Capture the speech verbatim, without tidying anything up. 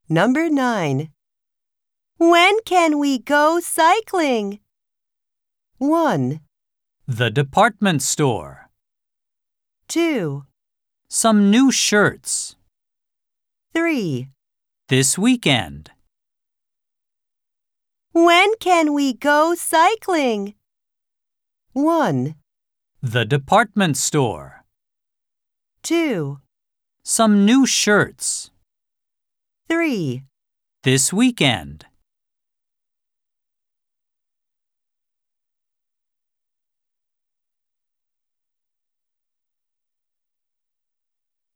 Number nine. When can we go cycling? one, The department store. two, Some new shirts. three. This weekend. When can we go cycling? one, The department store. two, Some new shirts. three. This weekend.